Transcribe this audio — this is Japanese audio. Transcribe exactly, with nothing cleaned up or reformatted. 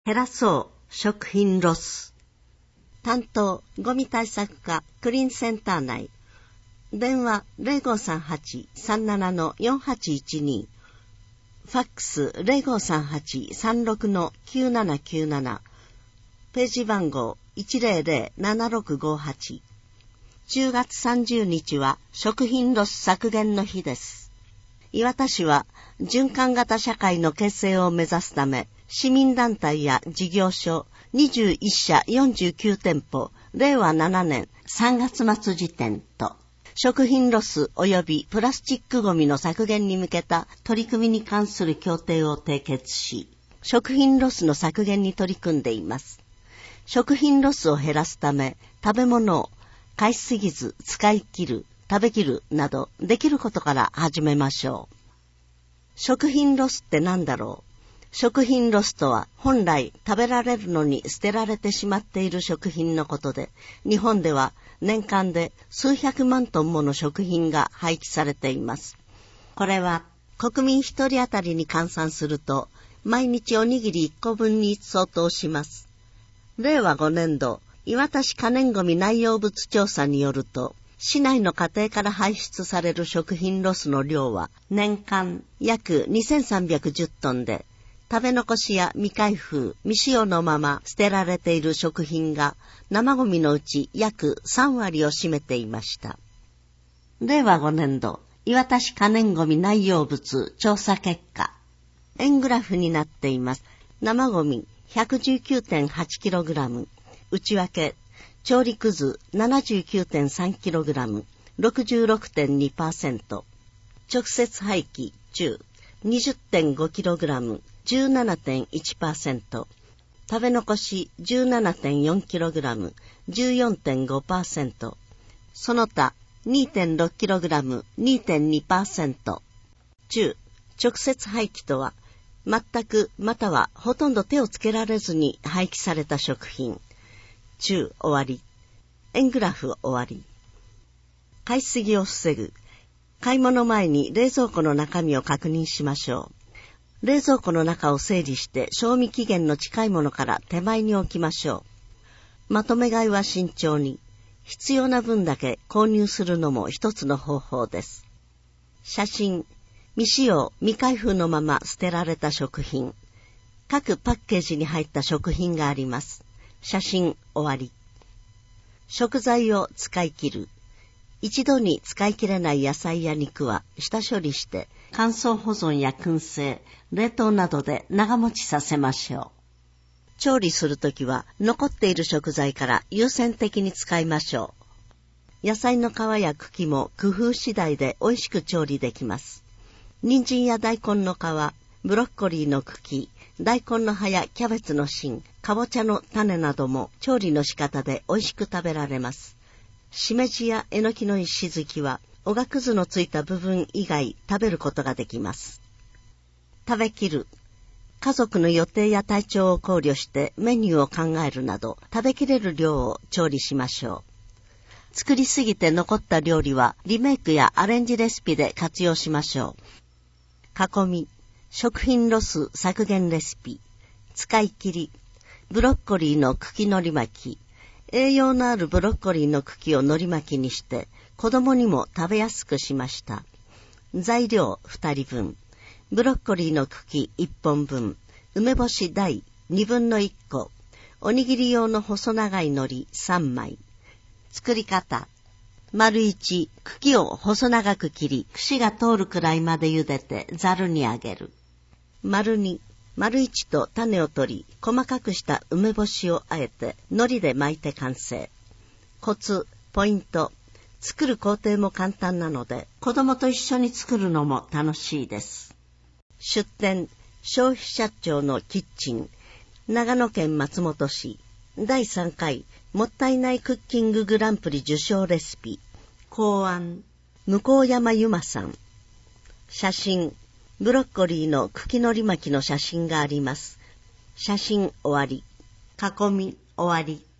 減らそう食品ロス。担当ゴミ対策課クリーンセンター内。電話 ゼロごさんはち さんなな よんはちいちに。ファックス ゼロごさんはち さんろく きゅうななきゅうなな。ページ番号 いちゼロゼロ ななろくごはち。じゅうがつさんじゅうにちは食品ロス削減の日です。磐田市は循環型社会の形成を目指すため、市民団体や事業所にじゅういっしゃよんじゅうきゅうてんぽ、れいわななねんさんがつまつ時点と、食品ロス及びプラスチックごみの削減に向けた取り組みに関する協定を締結し、食品ロスの削減に取り組んでいます。食品ロスを減らすため、食べ物を買いすぎず使い切る、食べきるなどできることから始めましょう。食品ロスって何だろう。食品ロスとは本来食べられるのに捨てられてしまっている食品のことで、日本では年間で数百万トンもの食品が廃棄されています。これは国民一人当たりに換算すると毎日おにぎりいっこぶんに相当します。れいわごねんど磐田市可燃ごみ内容物調査によると、市内の家庭から排出される食品ロスの量は年間約にせんさんびゃくじゅっトンで、食べ残しや未開封、未使用のまま捨てられている食品が生ゴミのうち約さんわりを占めていました。れいわごねんど磐田市可燃ごみ内容物調査結果。円グラフになっています。生ゴミ ひゃくじゅうきゅうてんはちキログラム、内訳、調理くず ななじゅうきゅうてんさんキログラム、ろくじゅうろくてんにパーセント、直接廃棄中 にじゅってんごキログラム、じゅうななてんいちパーセント、食べ残し じゅうななてんよんキログラム、じゅうよんてんごパーセント、その他 にてんろくキログラム、にてんにパーセント。中、直接廃棄とは、全くまたはほとんど手をつけられずに廃棄された食品。中終わり。円グラフ終わり。買いすぎを防ぐ。買い物前に冷蔵庫の中身を確認しましょう。冷蔵庫の中を整理して賞味期限の近いものから手前に置きましょう。まとめ買いは慎重に。必要な分だけ購入するのも一つの方法です。写真。未使用、未開封のまま捨てられた食品。各パッケージに入った食品があります。写真終わり。食材を使い切る。一度に使い切れない野菜や肉は下処理して乾燥保存や燻製、冷凍などで長持ちさせましょう。調理するときは残っている食材から優先的に使いましょう。野菜の皮や茎も工夫次第で美味しく調理できます。人参や大根の皮、ブロッコリーの茎、大根の葉やキャベツの芯、かぼちゃの種なども調理の仕方で美味しく食べられます。しめじやえのきの石づきはおがくずのついた部分以外食べることができます。食べきる。家族の予定や体調を考慮してメニューを考えるなど食べきれる量を調理しましょう。作りすぎて残った料理はリメイクやアレンジレシピで活用しましょう。囲み。食品ロス削減レシピ。使い切り。ブロッコリーの茎のり巻き。栄養のあるブロッコリーの茎をのり巻きにして子供にも食べやすくしました。材料ふたりぶん。ブロッコリーの茎いっぽんぶん。梅干し大にぶんのいっこ。おにぎり用の細長い海苔さんまい。作り方。丸いち、茎を細長く切り、串が通るくらいまで茹でてざるにあげる。丸に、丸いちと種を取り、細かくした梅干しをあえて、海苔で巻いて完成。コツ、ポイント。作る工程も簡単なので、子供と一緒に作るのも楽しいです。出店、消費者庁のキッチン、長野県松本市、だいさんかい、もったいないクッキンググランプリ受賞レシピ。考案、向山由真さん。写真、ブロッコリーの茎のり巻きの写真があります。写真終わり。囲み終わり。